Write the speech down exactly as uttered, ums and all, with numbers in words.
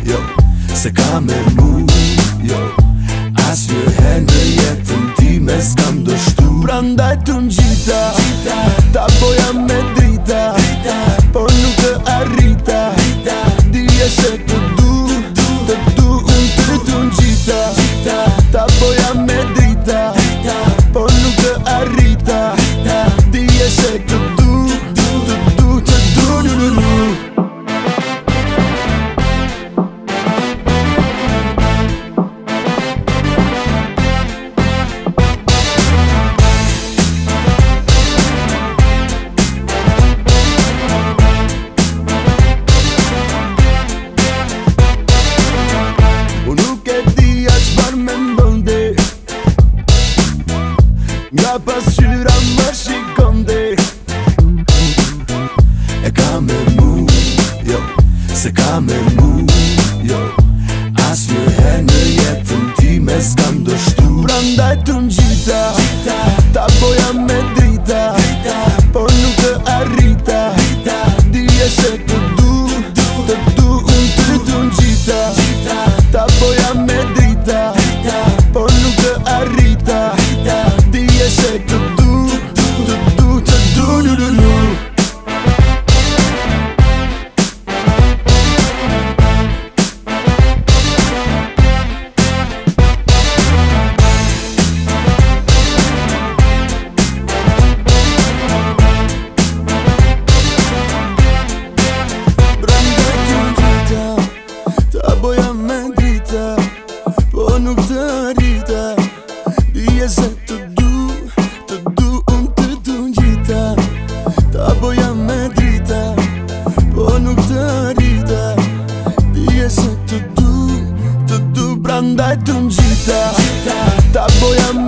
jo, se ka me mu, jo. As një her në jetën time s'kam dështu. Prandaj të ngjita, ta boja me drita, po nuk të arrita. Dije se të du, të du unë të të ngjita. Ta boja me drita, po nuk të arrita. Dije se të du, të du, të du, du, du, du. Nga pasqyra më shikonde, e ka me mu, jo, se ka me mu, jo. As një her në jetën time s'kam dështu. Prandaj të ngjita, ta boja me drita, po nuk të arrita. Dije se të du, të du unë të të ngjita. Ta boja me drita, po nuk të arrita. Dije se të du, të du, të du, du, du, du. Prandaj të ngjita, ta boja me drita, po nuk të arrita. Dije se të du, të du unë të të ngjita. Ta boja me drita, po nuk të arrita. Dije se të du, të du, prandaj të ngjita. Ta boja me